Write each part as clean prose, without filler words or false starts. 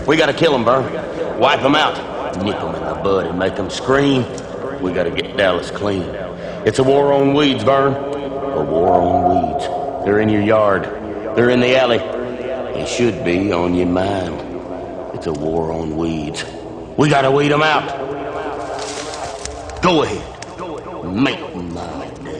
We gotta kill them, Vern. Wipe them out. Nip them in the bud and make them scream. We gotta get Dallas clean. It's a war on weeds, Vern. A war on weeds. They're in your yard. They're in the alley. They should be on your mind. It's a war on weeds. We gotta weed them out. Go ahead. Make my day.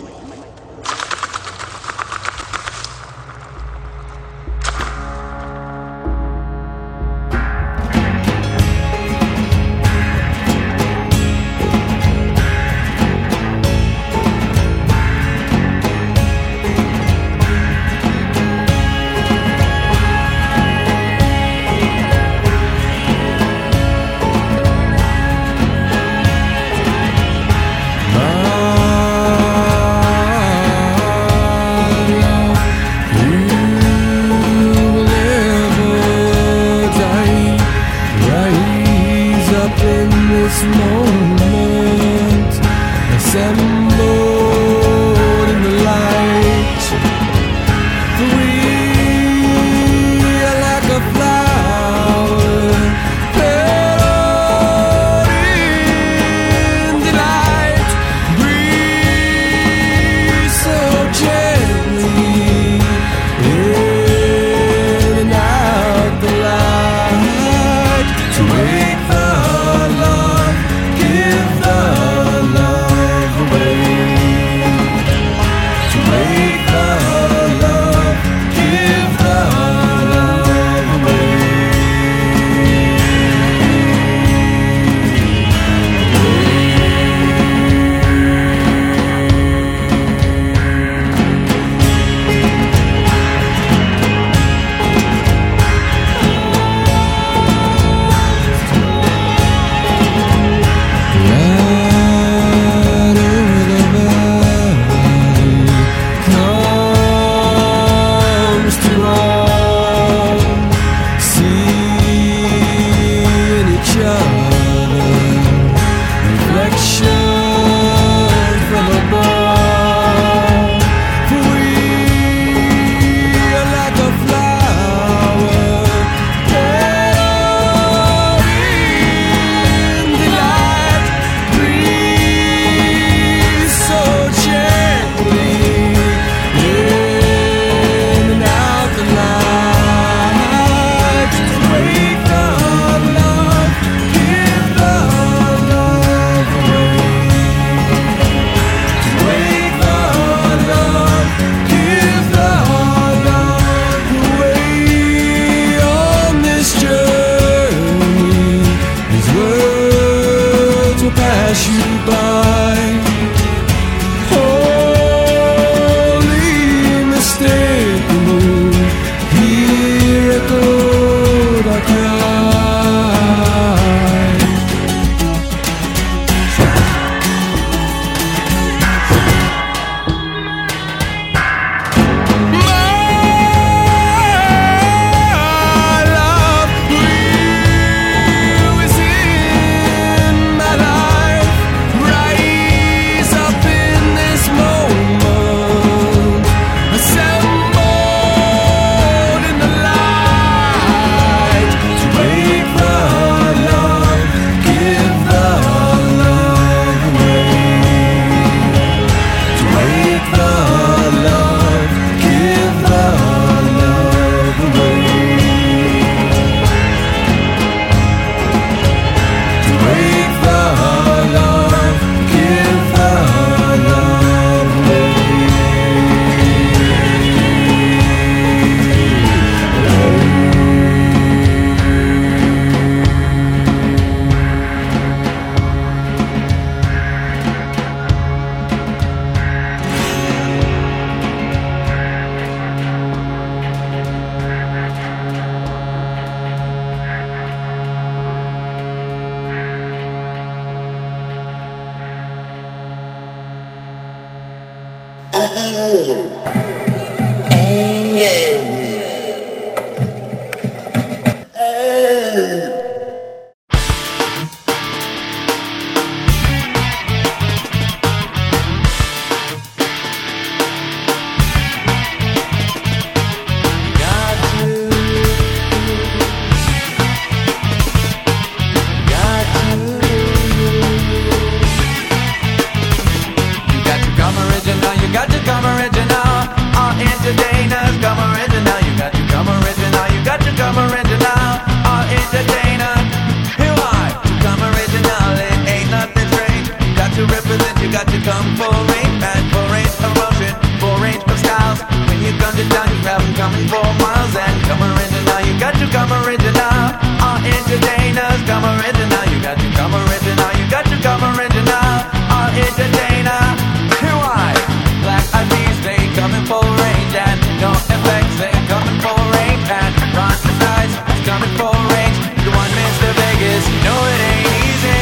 entertainers, come original. You got to come original. You got to come original. All entertainers, who are to come original? It ain't nothing strange. You got to represent. You got to come full range and full range of motion, full range of styles. When you come to town, you have them coming 4 miles and come original. You got to come original. All entertainers, come original. You got to come original. You got to come original. All entertainer, who I? Black Eyed Peas, they come in full range and no effects, they come in full range and Ron Skies is coming full range. The one Mr. Vegas, you know it ain't easy.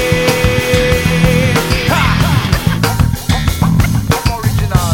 Ha! Original.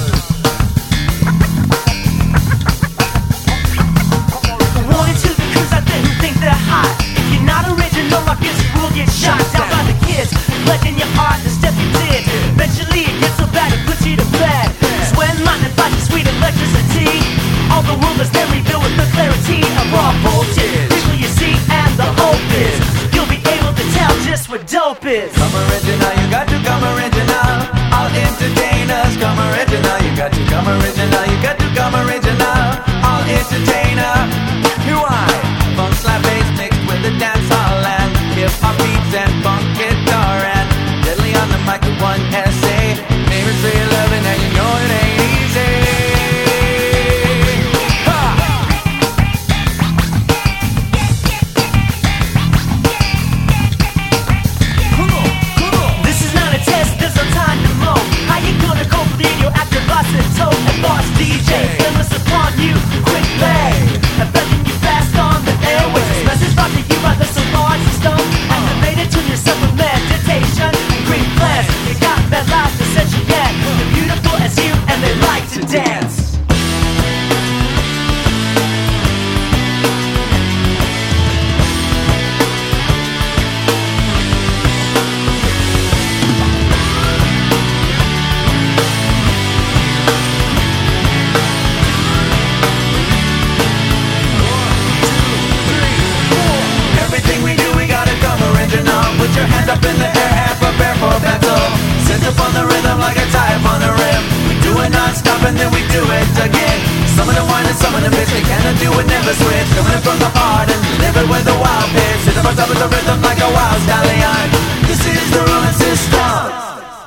Wanted to the crews out there who think they're hot. If you're not original, I guess you will get shot down by the kids. Collecting your art, the step you did. Eventually it gets so bad it puts you to bed. Sweat, lightning, flashes, sweet electricity. All the world is then rebuilt with the clarity of raw voltage. People you see and the hope is you'll be able to tell just what dope is. Come original, you got to come original. All entertainers, come original. You got to come original. You got to come original. All entertainer, who I? Funk slap bass mixed with the dance hall and hip hop beats and funk guitar and deadly on the mic with one essay. Favorites for your loving and you know it ain't easy. Ha! This is not a test, there's no time to moan. How you gonna cope with radioactive isotope and boss DJ? Endless upon you, quick play. Affecting you fast on the airways. This message brought to you by the Solar System. Activated, tune yourself with meditation and green plans. You got that life to set you get. They're beautiful as you and they like to dance. Everything we do, we gotta come original. Put your hands up in the air and prepare for battle. Set up on the rhythm like a type on the rim. We do it non-stop and then we do it again. Some of the wine and some of the bitch, they cannot do it, never switch. Coming from the heart and deliver it with a wild pitch. Sit up on top of the rhythm like a wild stallion. This is the ruling system.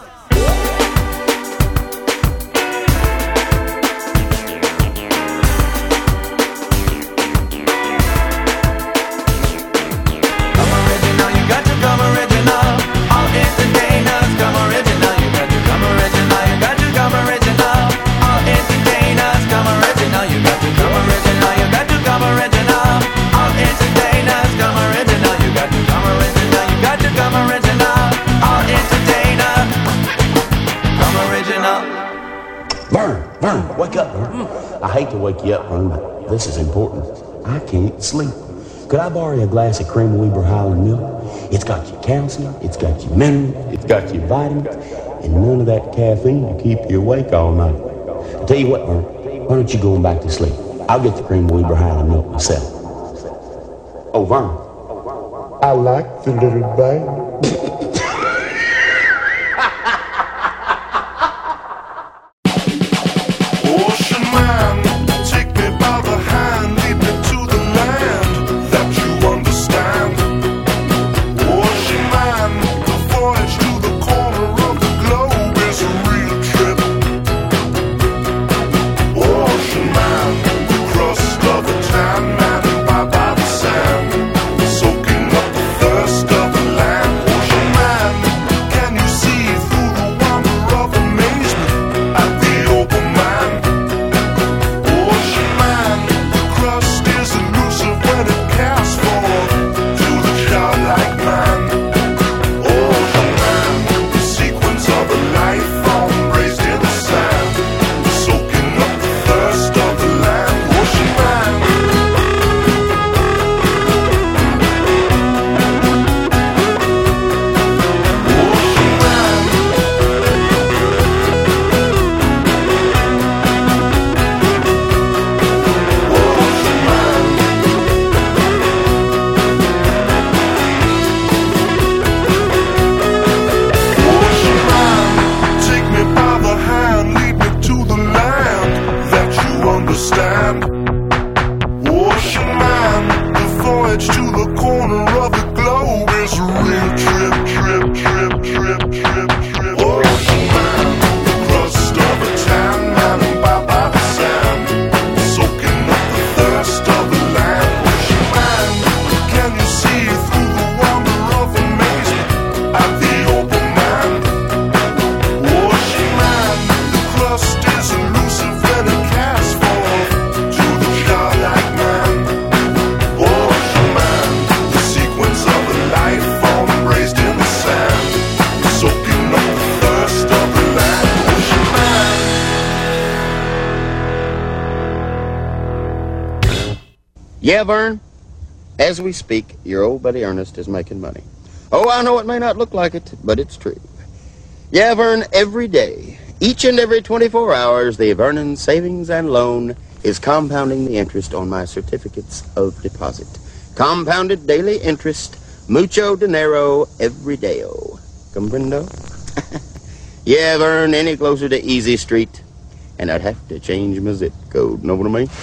Vern, wake up, Vern. I hate to wake you up, Vern, but this is important. I can't sleep. Could I borrow a glass of cream of Weber Highland milk? It's got your calcium, it's got your minerals, it's got your vitamins, and none of that caffeine to keep you awake all night. I'll tell you what, Vern, why don't you go on back to sleep? I'll get the cream of Weber Highland milk myself. Oh, Vern, I like the little bag. Soaking up the thirst of the land. was a real trip. Wash your mind, the crust of a tan man and by the sand, soaking up the thirst of the land. Wash your mind, can you see through the wonder of amazement at the open mind? Wash your mind, the crust is elusive and it casts forth to the godlike man. Wash your mind, the sequence of a life form raised in the sand, soaking up the thirst of the land. Wash your mind. Yeah, Vern. As we speak, your old buddy Ernest is making money. Oh, I know it may not look like it, but it's true. Yeah, Vern, every day, each and every 24 hours, the Vernon Savings and Loan is compounding the interest on my certificates of deposit. Compounded daily interest, mucho dinero every day-o. Comprendo? Yeah, Vern, any closer to Easy Street, and I'd have to change my zip code. Know what I mean?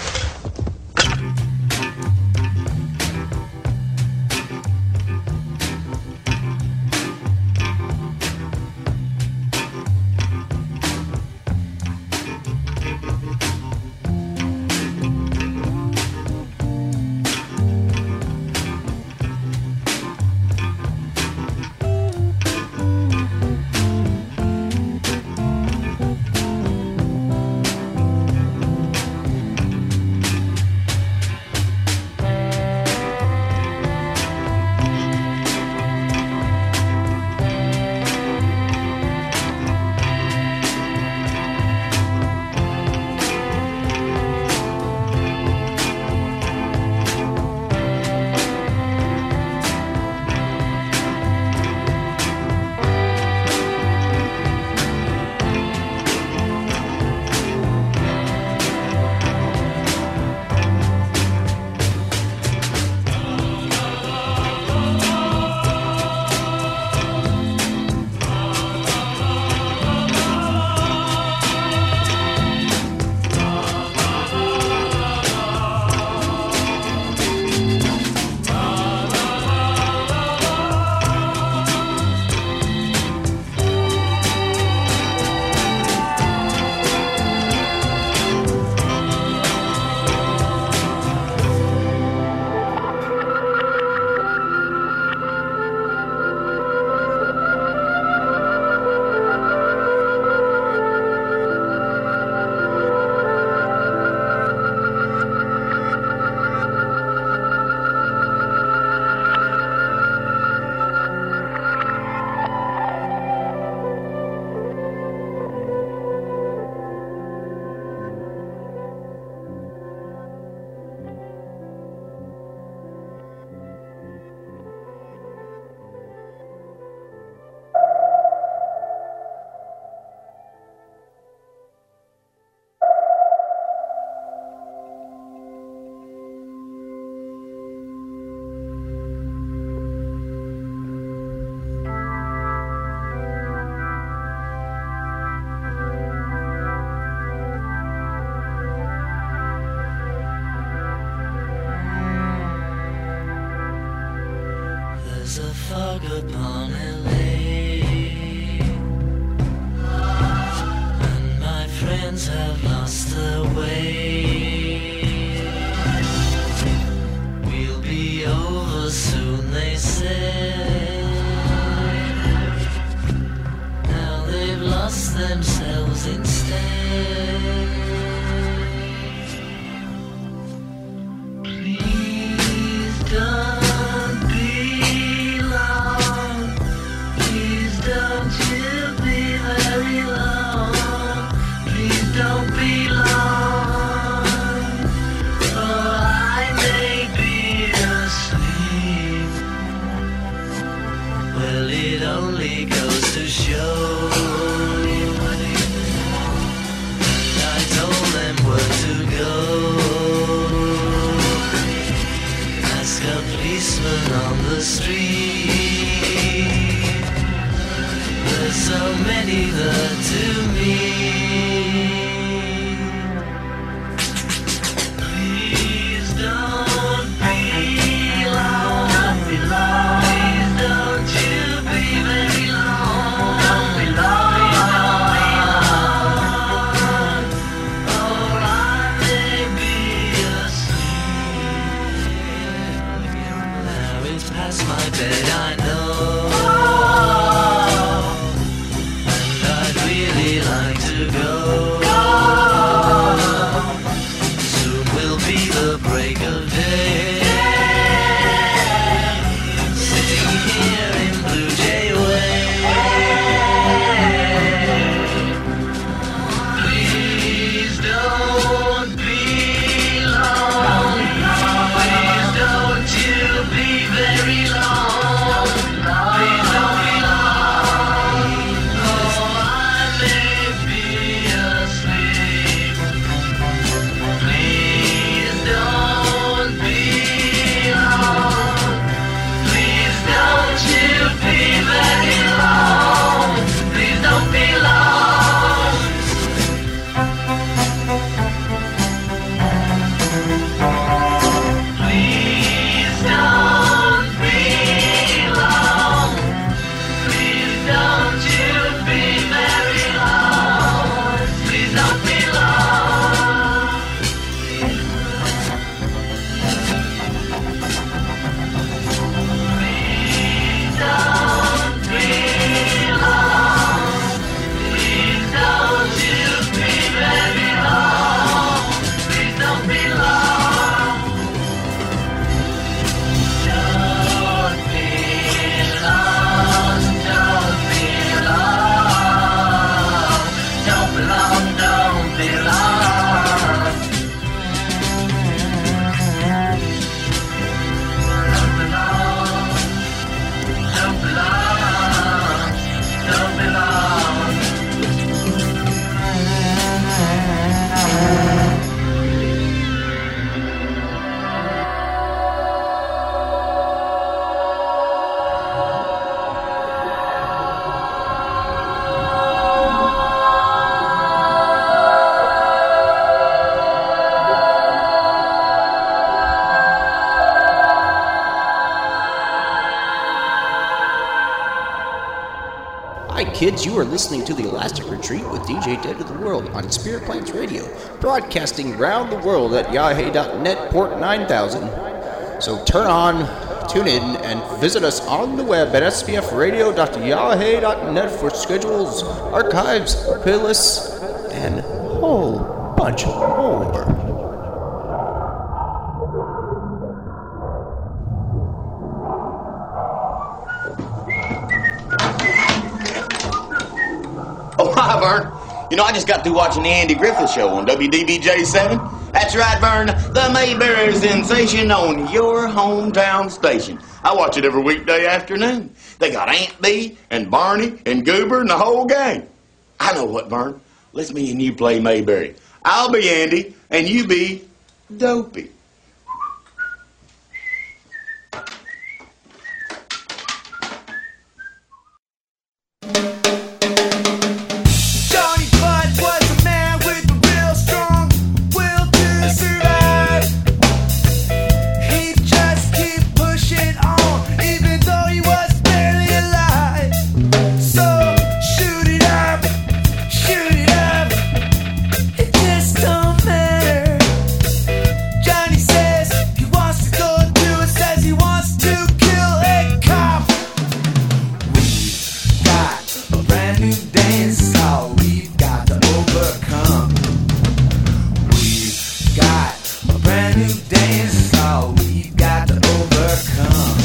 There's a fog upon LA, and my friends have lost their way. We'll be over soon, they say. Now they've lost themselves instead. Please don't. Don't be long, or I may be asleep. Well, it only goes to show. And I told them where to go. Ask a policeman on the street. There's so many that to me. Please don't be long. Please don't that I know. And I'd really like to go. Soon will be the break of day. Sitting here in Blue Jay Way. Please don't be long. Please don't you be very long. Please don't be long. Oh, I may be asleep. Please don't be long. Please don't you be very long. Please don't be long. Please don't be long. Please don't you be very long. Please don't be long. Please don't be long. Please don't you be very long. Please don't be long. Don't be lost. Don't be lost. Don't belong. Don't be lost. Don't belong. Don't belong. Don't belong. Hi kids, you are listening to the Elastic Retreat with DJ Dead of the World on Spirit Plants Radio, broadcasting round the world at Yahoo.net port 9000. So turn on, tune in, and visit us on the web at spfradio.yahoo.net for schedules, archives, playlists, and a whole bunch more. Oh, hi, Vern. You know, I just got through watching the Andy Griffith Show on WDBJ7. That's right, Vern. The Mayberry sensation on your hometown station. I watch it every weekday afternoon. They got Aunt Bee and Barney and Goober and the whole gang. I know what, Vern. Let's me and you play Mayberry. I'll be Andy, and you be Dopey. Johnny Budd was a man with a real strong will to survive. He'd just keep pushing on, even though he was barely alive. So shoot it up, it just don't matter. Johnny says he wants to go do it, says he wants to kill a cop. We've got a brand new dance hall we've got to overcome. We've got a brand new dance hall we've got to overcome.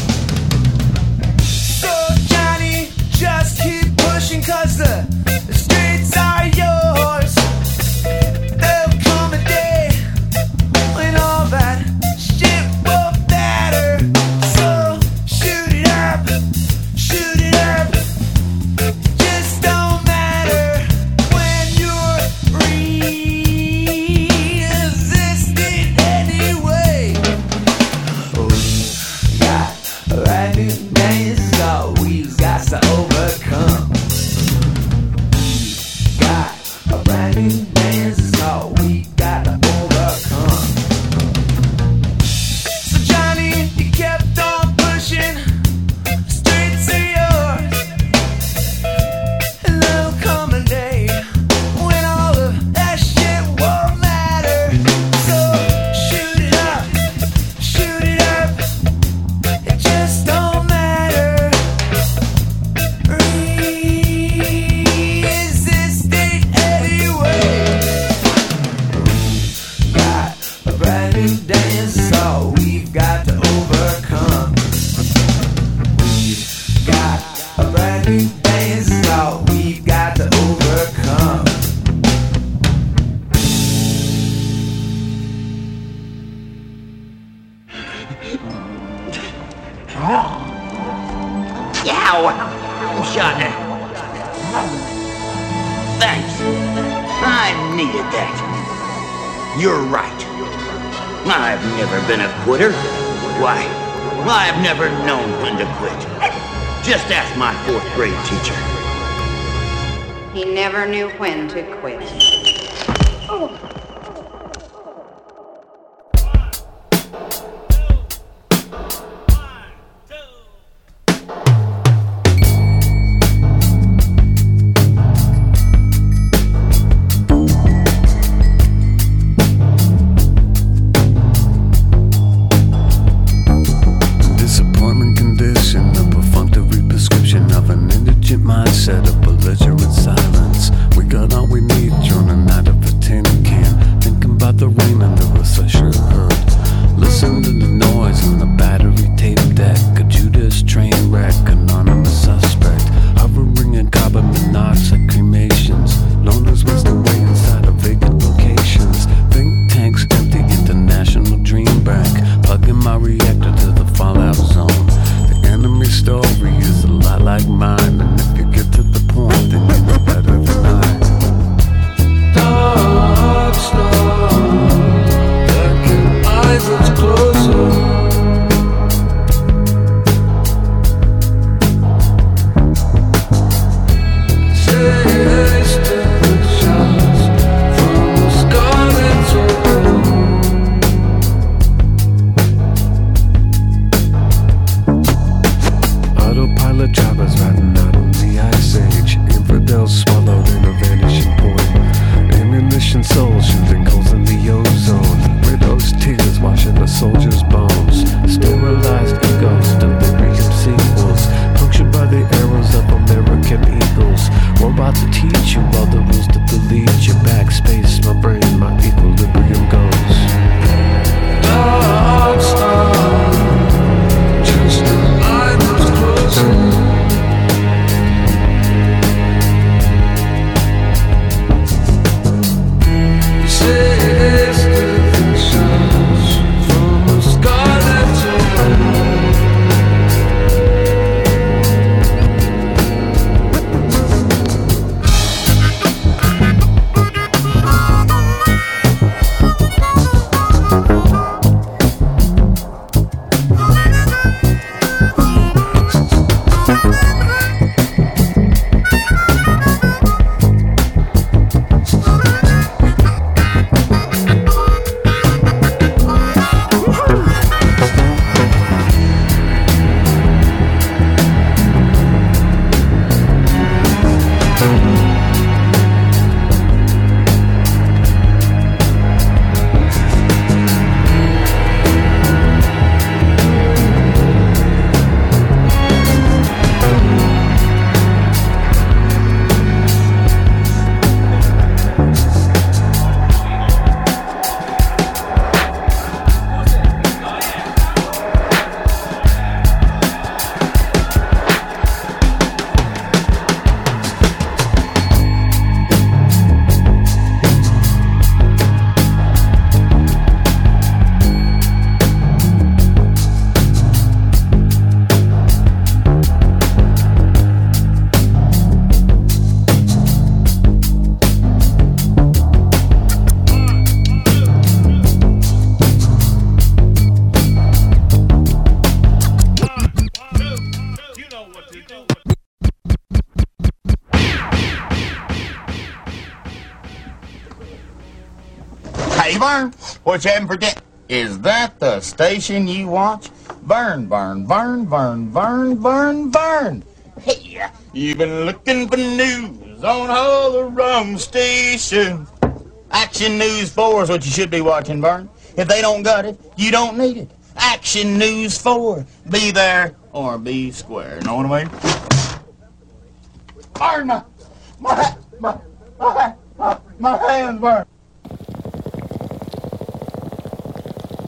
So Johnny, just keep pushing, 'cause the streets are yours. There'll come a day when all that shit will matter. So shoot it up, just don't matter when you're resisting anyway. new day is all we've got to overcome. We've got a brand new day is all we've got to overcome. Yow! Shot it. Thanks. I needed that. You're right. I've never been a quitter. Why, I've never known when to quit. Just ask my 4th grade teacher. He never knew when to quit. Set up belligerent silence. We got all we need, drowning out of a tin can. Thinking about the rain under us, I sure heard. Listen to the noise on the battery tape deck. A Judas train wreck, anonymous suspect. Hovering in carbon monoxide cremations. Loners wasting away inside of vacant locations. Think tanks empty, international dream bank. Plugging my reactor to the fallout zone. The enemy story is a lot like mine, and if you get to the point, then you know better than I. Dark star, that can eyes us closer. Swallowed in a vanishing point. Ammunition souls shooting holes in the ozone. Widows' tears washing a soldier's bones. Sterilized egos, delirium sequels. Punctured by the arrows of American eagles. We're about to teach you all the rules to delete your backspace. My brain, my equilibrium goes. Dark star, just a line that's closer. Hey, Vern, what you having for dinner? Is that the station you watch? Vern, Vern, Vern, Vern, Vern, Vern, Vern. Hey, you've been looking for news on all the wrong stations. Action News 4 is what you should be watching, Vern. If they don't got it, you don't need it. Action News 4. Be there or be square. Know what I mean? Vern, my hands, Vern.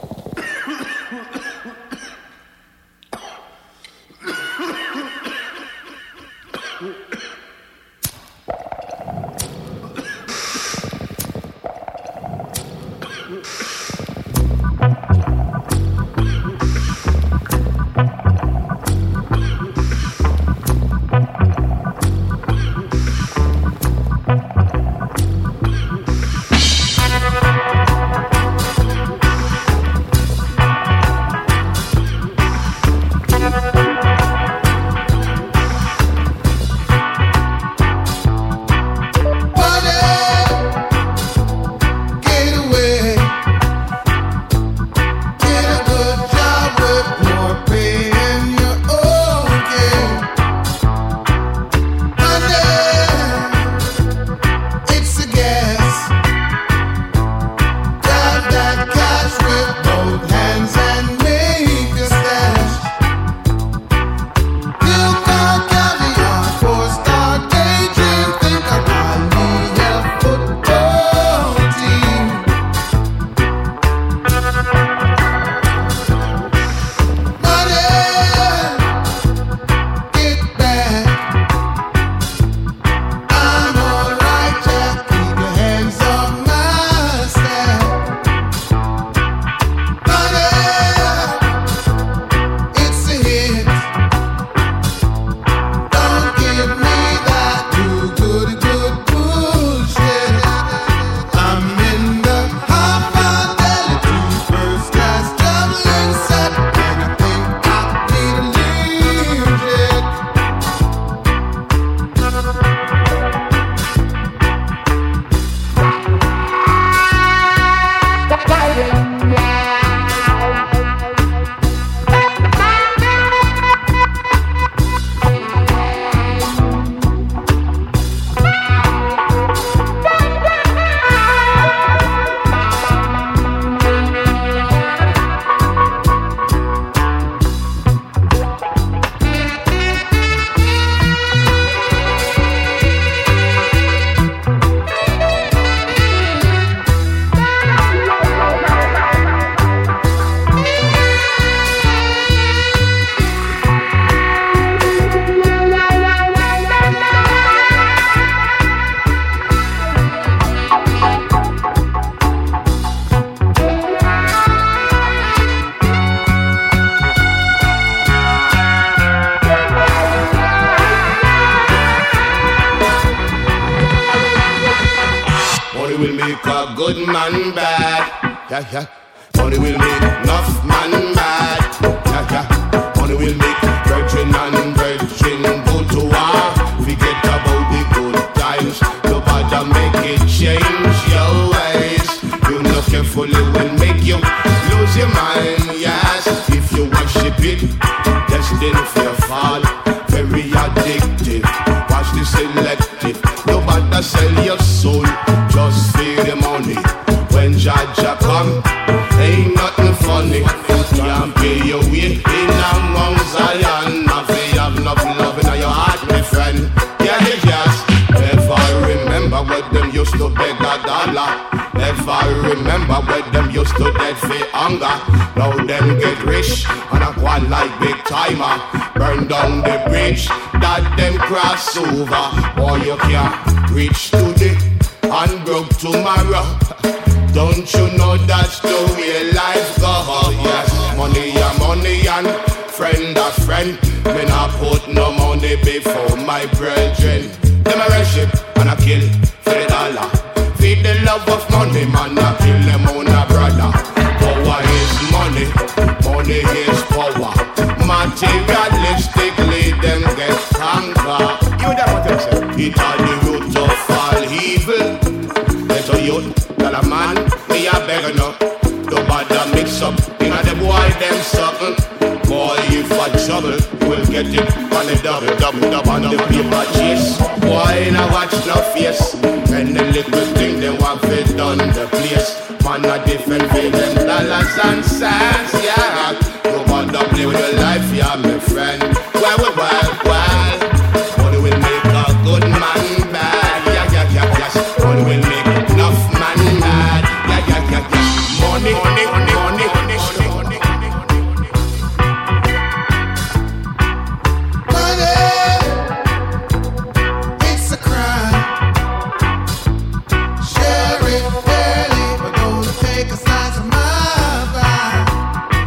good man bad. Yeah, yeah. Money will make enough man mad. Yeah, yeah. Money will make virgin and virgin go to war. Forget about the good times. Nobody make it change your ways. You know carefully will make you lose your mind. Yes, if you worship it, destined for your fall. Very addictive. Watch the selective. Nobody sell your soul. Just feed the money. When Jaja come, ain't nothing funny. Can't pay your way in among Zion. Nothing have enough love in your heart, my friend. Yeah, yes. If I remember when them used to beg a dollar. If I remember when them used to dead for hunger. Now them get rich and a one like big timer. Burn down the bridge that them cross over. Boy, you can't reach today and broke tomorrow. Don't you know that's the way life goes? Yes, money and friend a friend. Me not put no money before my brethren. Them a worship and a kill for the dollar. Feed the love of money, man, I kill them on a brother. Power is money, money is power. Materialistically, them get conquered. You know what I'm saying? It all the root of all evil. Let a youth, tell a man, me a beggar no. Nobody mix up, you know the boy them something. Boy, if I trouble, you will get it on the double on the paper chase. Boy, now watch no face. And the little thing they want fit on the place. Man a different pay them dollars and cents, yeah. Nobody play with your life, yeah, my friend. Well. Money will make a good man bad, yeah, yes. Money will make enough man mad, yeah. Money. Share it fairly, but don't take a slice of my pie.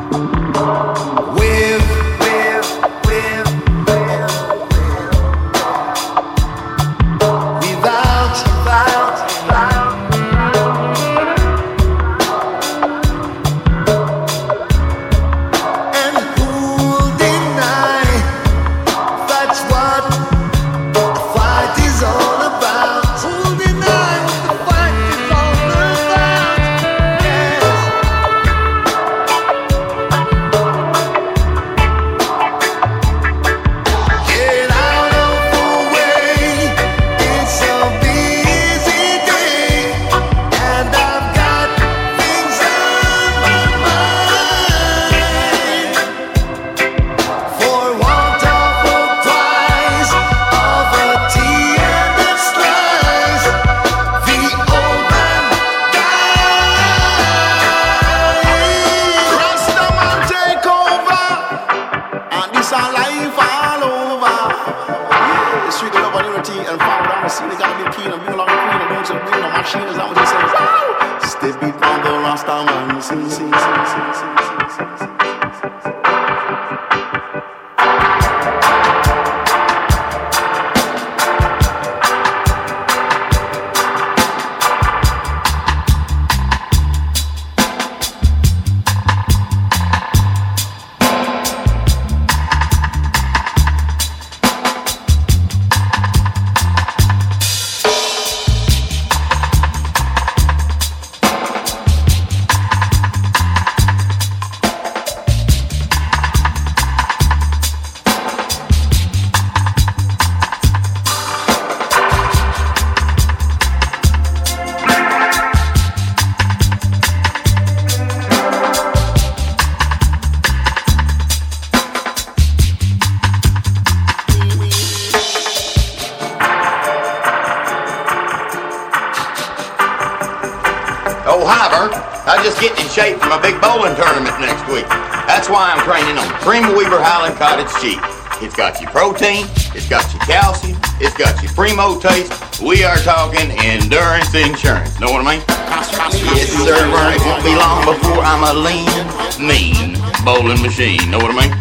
I'm just getting in shape for my big bowling tournament next week. That's why I'm training on Prima Weaver Highland Cottage Cheese. It's got your protein, it's got your calcium, it's got your primo taste. We are talking endurance insurance. Know what I mean? Yes, sir, Vern. It won't be long before I'm a lean, mean bowling machine. Know what I mean?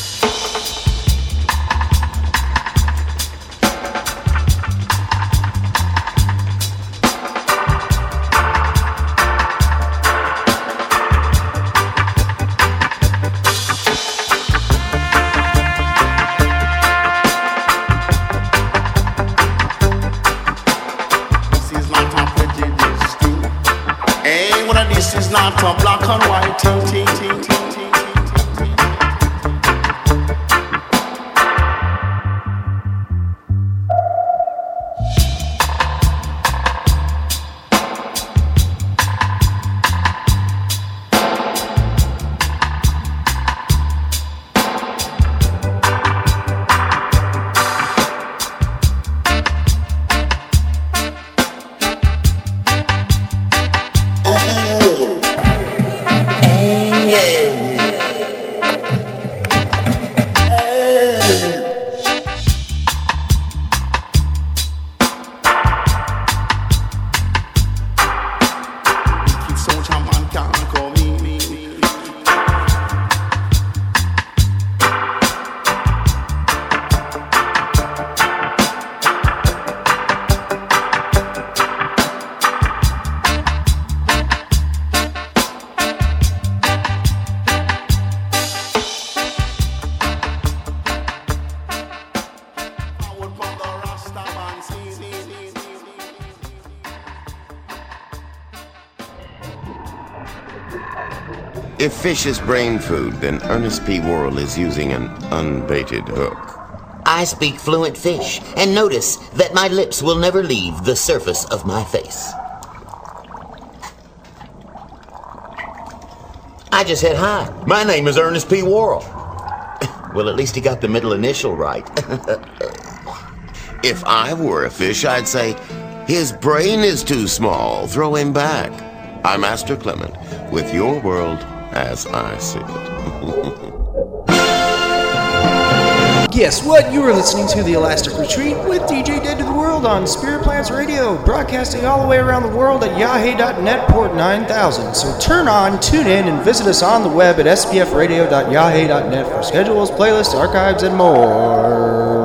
Not a black and white ting. If fish is brain food, then Ernest P. Worrell is using an unbaited hook. I speak fluent fish, and notice that my lips will never leave the surface of my face. I just said hi. My name is Ernest P. Worrell. Well, at least he got the middle initial right. If I were a fish, I'd say, his brain is too small. Throw him back. I'm Master Clement, with your world as I see it. Guess what? You are listening to The Elastic Retreat with DJ Dead to the World on Spirit Plants Radio, broadcasting all the way around the world at yahoo.net port 9000. So turn on, tune in, and visit us on the web at spfradio.yahoo.net for schedules, playlists, archives, and more.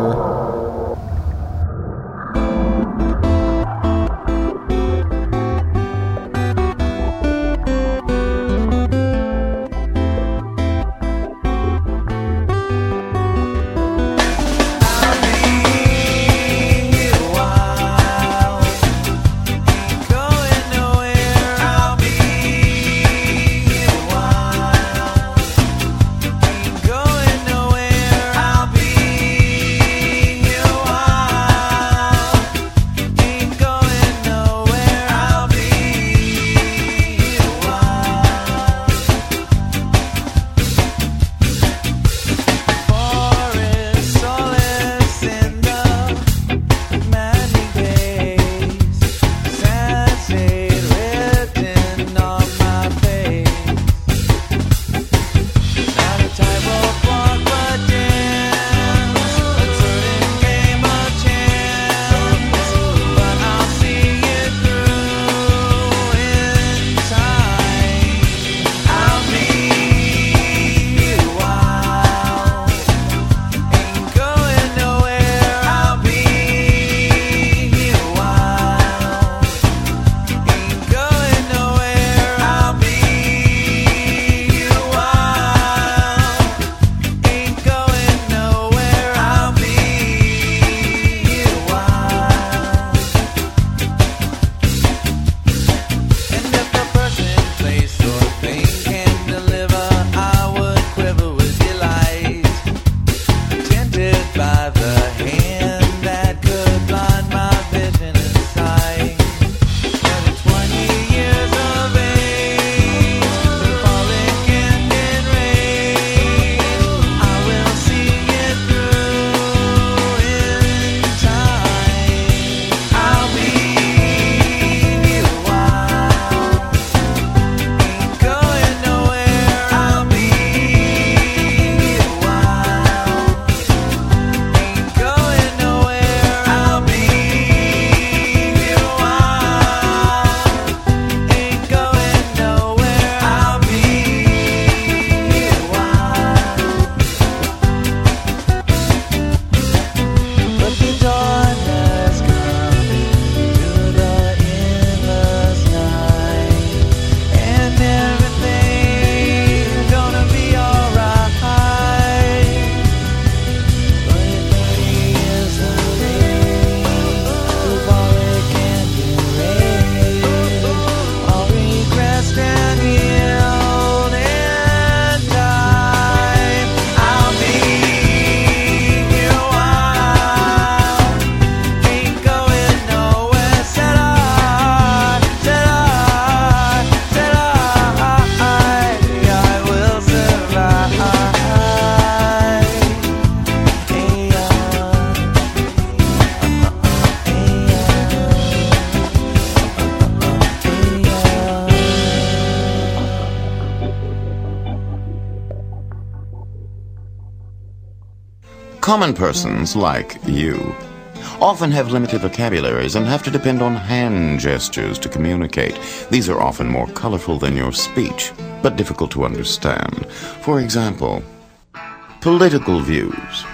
Common persons like you often have limited vocabularies and have to depend on hand gestures to communicate. These are often more colorful than your speech, but difficult to understand. For example, political views.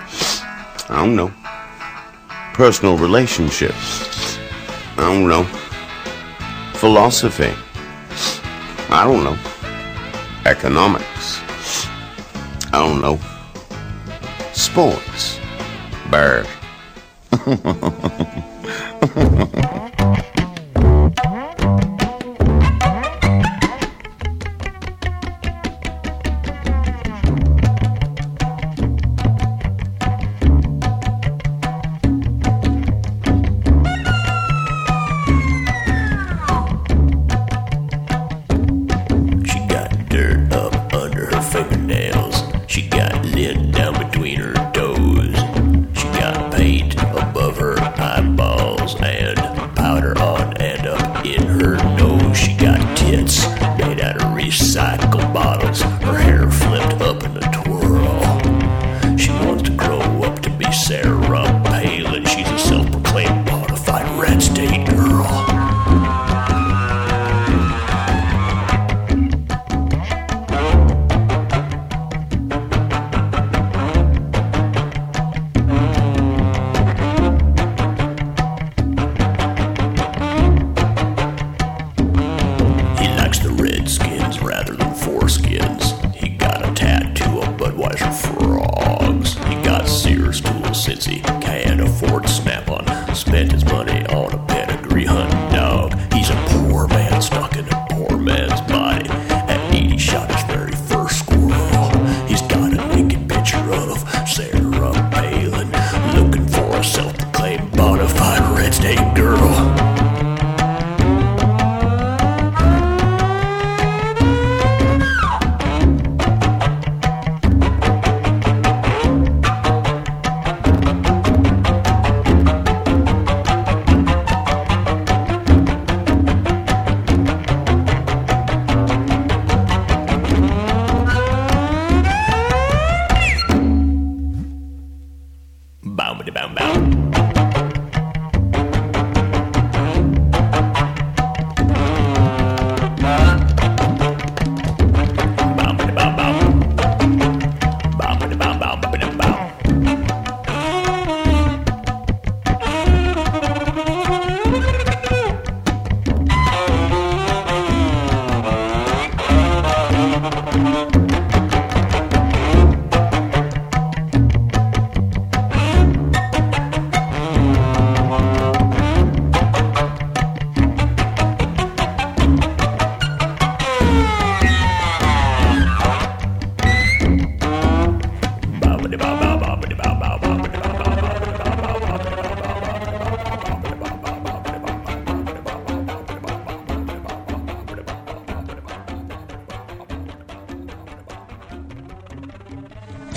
I don't know. Personal relationships. I don't know. Philosophy. I don't know. Economics. I don't know. Sports. Bird. Powder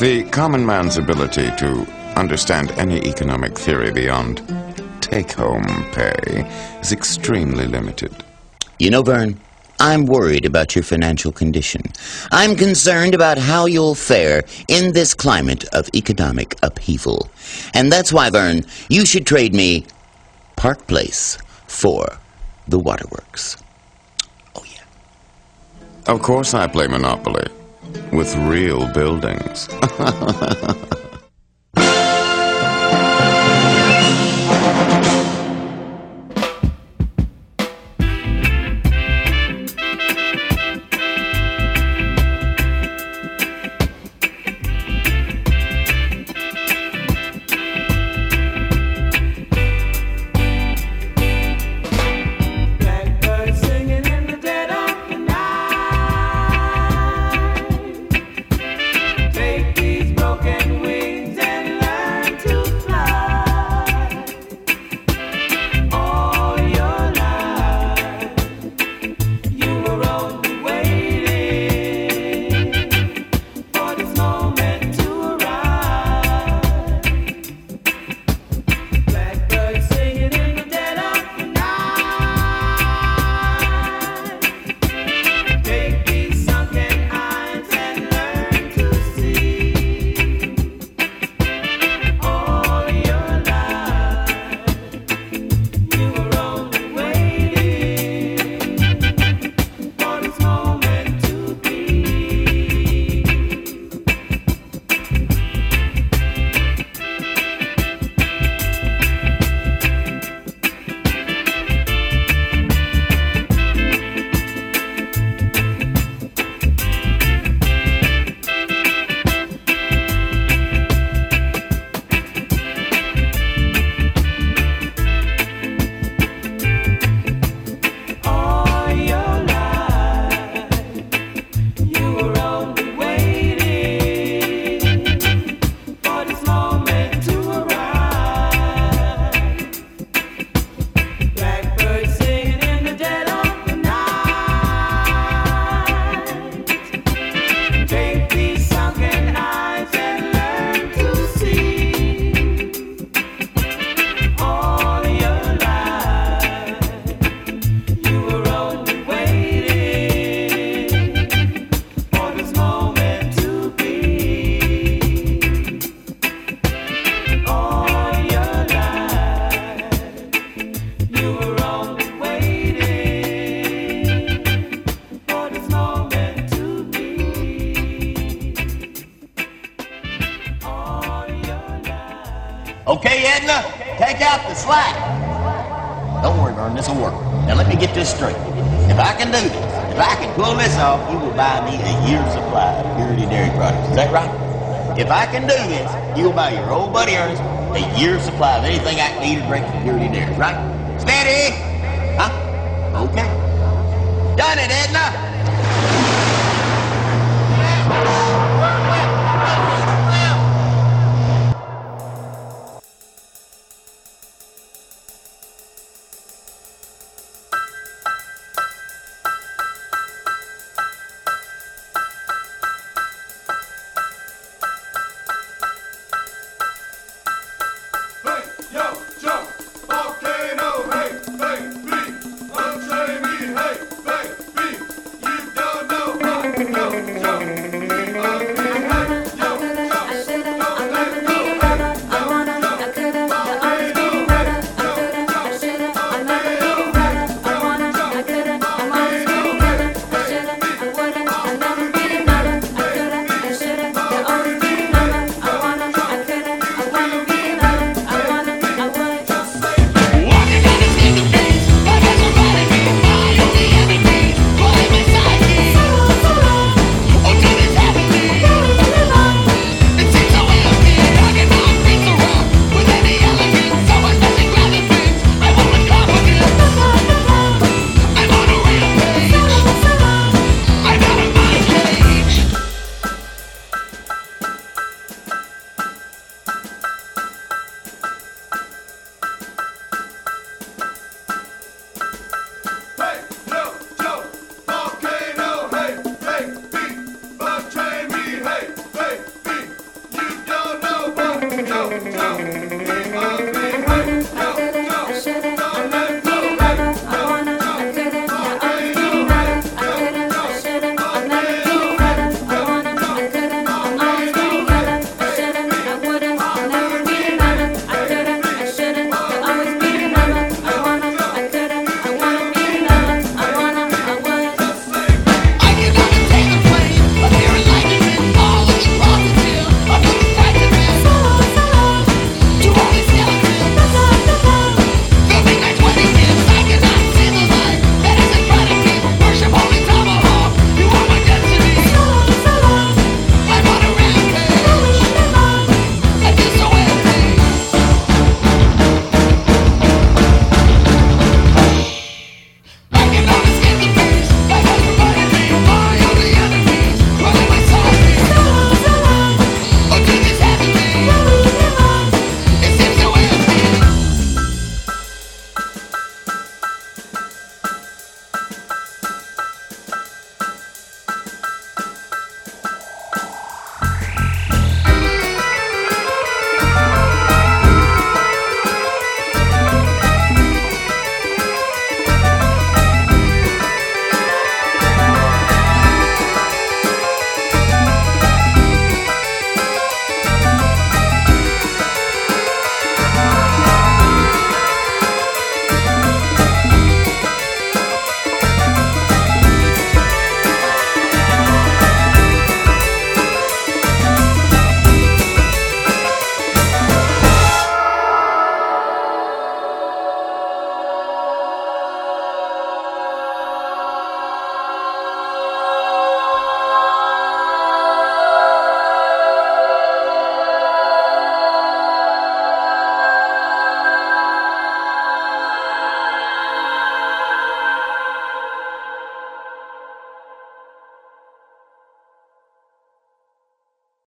The common man's ability to understand any economic theory beyond take-home pay is extremely limited. You know, Vern, I'm worried about your financial condition. I'm concerned about how you'll fare in this climate of economic upheaval. And that's why, Vern, you should trade me Park Place for the Waterworks. Oh, yeah. Of course I play Monopoly. With real buildings. Okay, Edna, take out the slack. Don't worry, Vern, this'll work. Now let me get this straight. If I can do this, if I can pull this off, you will buy me a year's supply of Purity Dairy products. Is that right? If I can do this, you will buy your old buddy Ernest a year's supply of anything I can eat or drink from Purity Dairy, right? Steady! Huh? Okay. Done it, Edna!